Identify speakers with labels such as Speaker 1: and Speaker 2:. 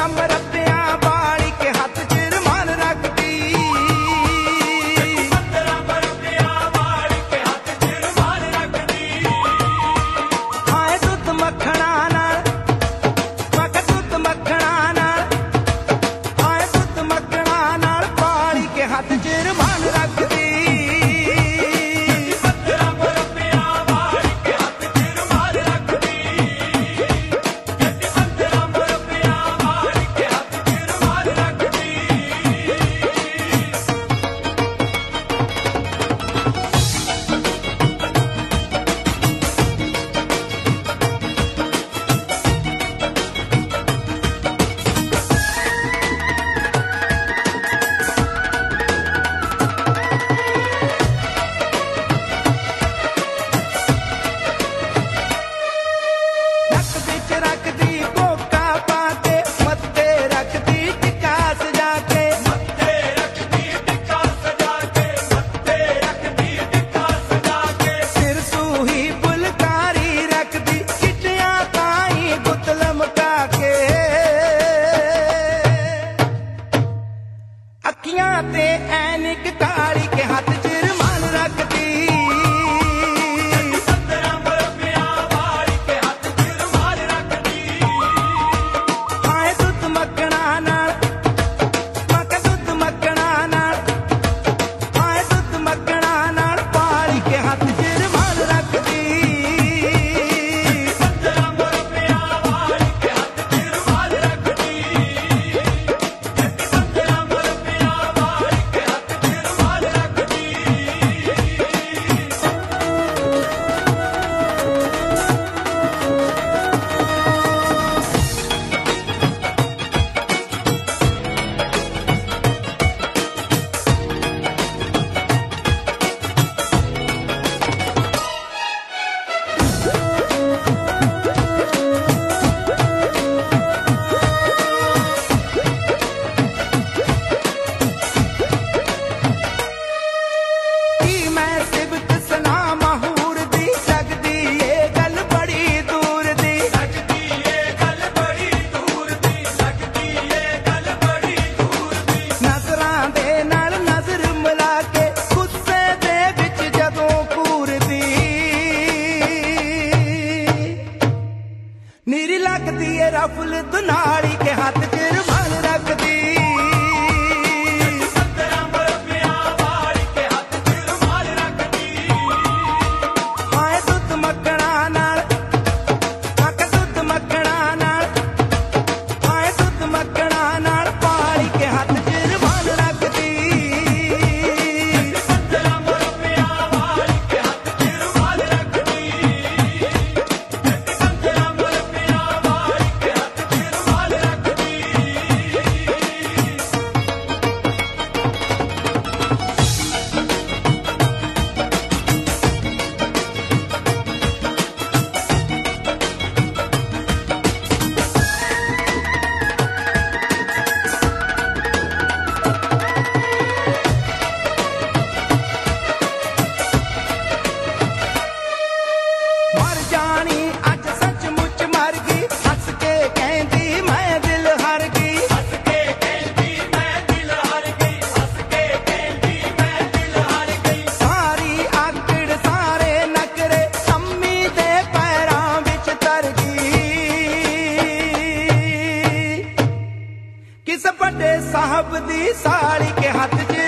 Speaker 1: ਮਰੱਬਿਆਂ ਵਾਲੀ ਕੇ ਹੱਥ 'ਚ ਰੁਮਾਲ ਰੱਖਦੀ। 15 ਮਰੱਬਿਆਂ ਵਾਲੀ ਕੇ ਹੱਥ 'ਚ ਰੁਮਾਲ ਰੱਖਦੀ। ਆਏ ਦੁੱਧ ਮੱਖਣਾ ਨਾਲ ਮੈਂ ਕਿਹਾ ਦੁੱਧ ਮੱਖਣਾ ਨਾਲ ਆਏ ਦੁੱਧ ਮੱਖਣਾ ਨਾਲ ਵਾਲੀ ਕੇ ਹੱਥ 'ਚ ਰੁਮਾਲ ਰੱਖਦੀ। ਅੱਖੀਆਂ ਤੇ ਐਨਕ ਕਾਲੀ ਕੇ ਹੱਥ 'ਚ ਰੁਮਾਲ ਰੱਖਦੀ। 15 ਮਰੱਬਿਆਂ ਵਾਲੀ ਕੇ ਹੱਥ 'ਚ ਰੁਮਾਲ ਰੱਖਦੀ। ਆਏ ਦੁੱਧ ਮੱਖਣਾ ਨਾਲ ਮੈਂ ਕਿਹਾ ਦੁੱਧ ਮੱਖਣਾ ਨਾਲ ਆਏ ਦੁੱਧ ਮੱਖਣਾ ਨਾਲ ਵਾਲੀ ਕੇ ਹੱਥ 'ਚ ਰੁਮਾਲ ਰੱਖਦੀ। 15 ਮਰੱਬਿਆਂ ਵਾਲੀ ਕੇ ਹੱਥ 'ਚ ਰੁਮਾਲ ਰੱਖਦੀ। ਨੀਰੀ ਲੱਗਦੀ ਏ ਰਫਲ ਦੁਨਾਲੀ ਕੇ ਹੱਥ 'ਚ ਰੁਮਾਲ ਰੱਖਦੀ। 15 ਮਰੱਬਿਆਂ ਵਾਲੀ ਕੇ ਹੱਥ 'ਚ ਰੁਮਾਲ ਰੱਖਦੀ। ਆਏ ਦੁੱਧ ਮੱਖਣਾ ਨਾਲ ਮੈਂ ਕਿਹਾ ਦੁੱਧ ਮੱਖਣਾ ਨਾਲ ਆਏ ਦੁੱਧ ਮੱਖਣਾ ਨਾਲ ਵਾਲੀ ਕੇ ਹੱਥ 'ਚ ਰੁਮਾਲ ਰੱਖਦੀ। 15 ਮਰੱਬਿਆਂ ਵਾਲੀ ਕੇ ਹੱਥ 'ਚ ਰੁਮਾਲ ਰੱਖਦੀ। ਮਰ ਜਾਣੀ ਅੱਜ ਸੱਚਮੁੱਚ ਮਰ ਗਈ ਹੱਸ ਕੇ ਕਹਿੰਦੀ ਮੈਂ ਦਿਲ ਹਾਰ ਗਈ। ਹੱਸ ਕੇ ਕਹਿੰਦੀ ਮੈਂ ਦਿਲ ਹਾਰ ਗਈ। ਹੱਸ ਕੇ ਕਹਿੰਦੀ ਮੈਂ ਦਿਲ ਹਾਰ ਗਈ। ਸਾਰੀ ਆਕੜ ਸਾਰੇ ਨਖਰੇ ਅੰਮੀ ਦੇ ਪੈਰਾਂ ਵਿੱਚ ਤਰ ਗਈ। ਕਿਸ ਵੱਡੇ ਸਾਹਿਬ ਦੀ ਸਾਲੀ ਕੇ ਹੱਥ 'ਚ